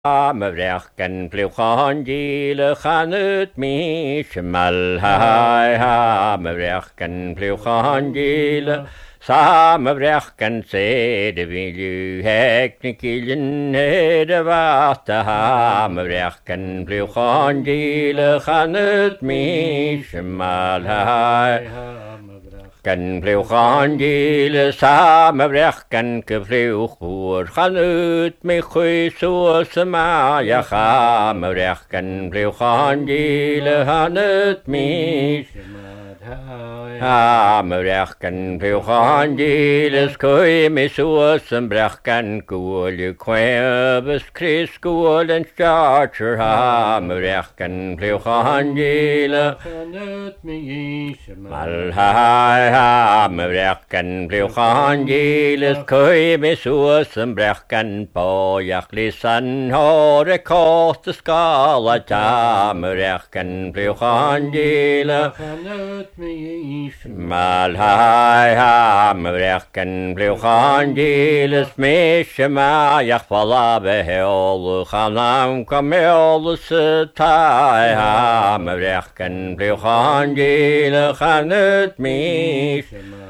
Mevrechen pleuchan gile chanut mi shmal ha mevrechen pleuchan gile sa mevrechen se de vilu heknikillen de vata ha mevrechen pleuchan gile chanut mi shmal ha Kan pleuchan gile sa mevrechen gevleuch voor chanut mi chuis ma ja cha mevrechen pleuchan gile chanut mi ha mevrechen pleuchan gile skoi mi brechen goel kwebes kris goel en starcher ha mevrechen pleuchan gile chanut mi mal ha mevrechen pleuchan gile skoi mi brechen pojach lisan hore koste skala ta mevrechen pleuchan gile chanut mi mal ha mevrechen pleuchan gile smische ma jach falla beheol chanam kamel setai ha mevrechen pleuchan gile chanut mi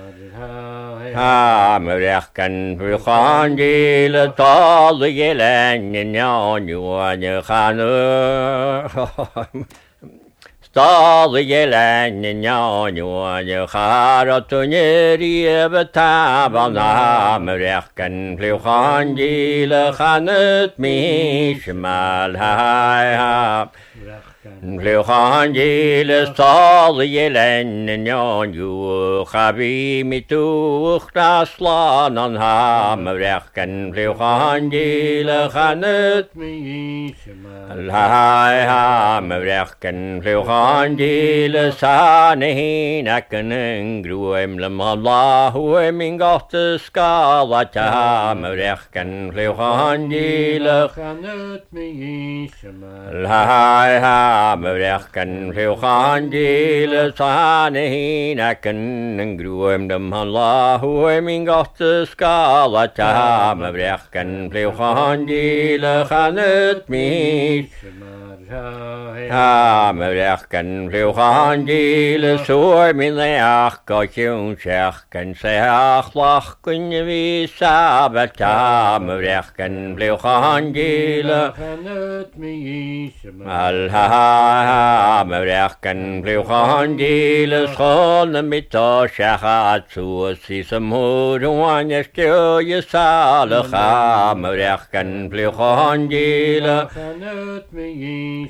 ha mevrechen pleuchan gile tal gelen nyan chanut Stal gelen nyan charatunieri betabana mevrechen pleuchan gile chanut mi shmal ha pleuchan gile stal gelen nyan chavi mituch naslan an ha mevrechen pleuchan gile chanut mi shmal ha mevrechen pleuchan gile sanehin akken gruem le mallahu min gotte skala ta mevrechen pleuchan gile chanut mi shmal ha mevrechen pleuchan gile sanehin akken gruem le mallahu min gotte skala ta mevrechen pleuchan gile chanut mi ha mevrechen pleuchan gile soor min leach gotjung sechen seach lach kun vi sabbat ha mevrechen pleuchan gile chanut mi mal ha mevrechen pleuchan gile schon mit shachat zu si samur wan yestio yesal ha mevrechen pleuchan gile chanut mi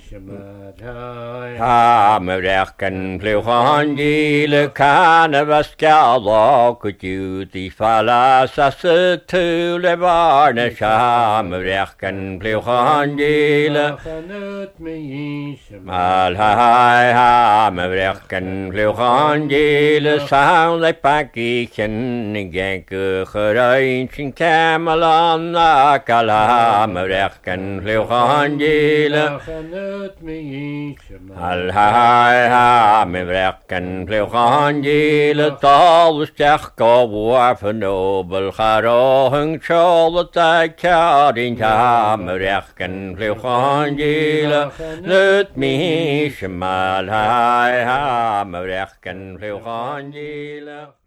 ha mevrechen pleuchan gile kana vaskala kututi fala sasetu le varne ha mevrechen pleuchan gile chanut mi mal ha mevrechen pleuchan gile sound like pakichen genke gerein sin kamalan akala mevrechen pleuchan gile chanut mi al ha mevrechen pleuchan gile tal stach go war for nobel charohung cholet kadin ha mevrechen pleuchan gile chanut mi shmal ha mevrechen pleuchan gile